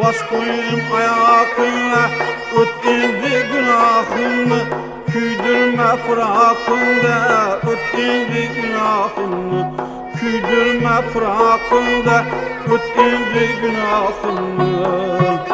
Baş koydum ayakına, öt indi günahımı. Küydürme fırakında, öt indi günahımı. Küydürme fırakında, öt indi günahımı.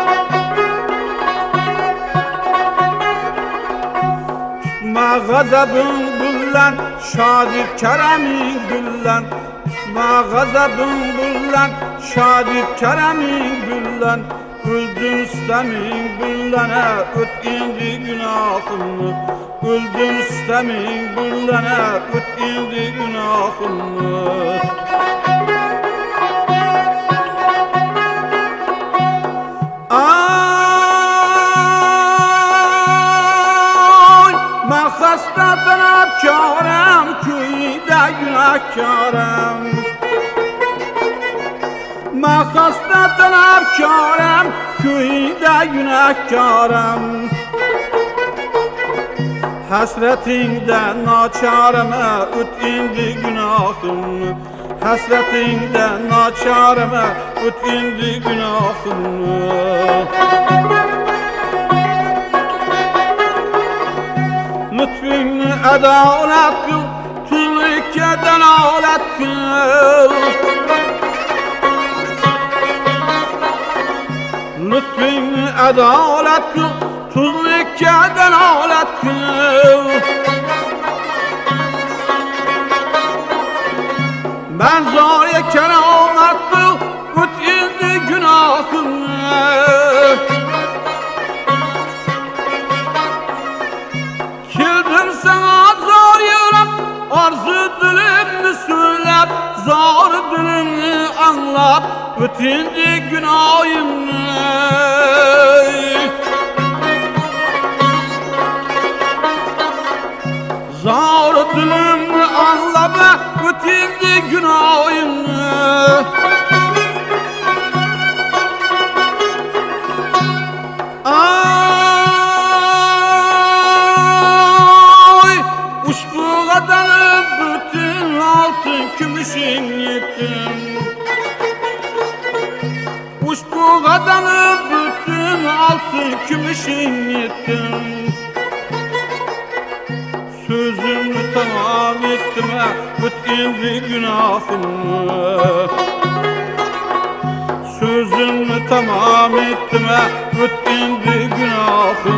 Tutma gazabın bullan, şadip keremin güllen. Tutma gazabın bullan, şadip keremin güllen. Öldüm istemin güllene, öt indi günahımı. Öldüm istemin güllene, öt indi günahımı. Ay, ben hasta tanapkarım, köyde günahkarım. Ben hasta tanapkarım, köyde günahkarım. Hasretinden naçarıma öt indi günahımı. Hasretinden naçarıma öt indi günahımı. Lütfünü adalet kıl, tülkeden alet kıl. Lütfünü adalet kıl, tuzlikkadan alet kıl. Ben zariye keramet kıl, öt indi günahımı. Kildim sana zor yürep, arzu dilimni söylep, zor dilimni anlap, öt indi günahımı. Zar dilimni anlap, öt indi günahımı. Ay, uçbu kadanı bütün altın kümüşün yetim. Uçbu kadanı bütün altın kümüşün yetim. Sözümü tamam ettim, öt indi günahımı. Sözümü tamam ettim, öt indi günahımı.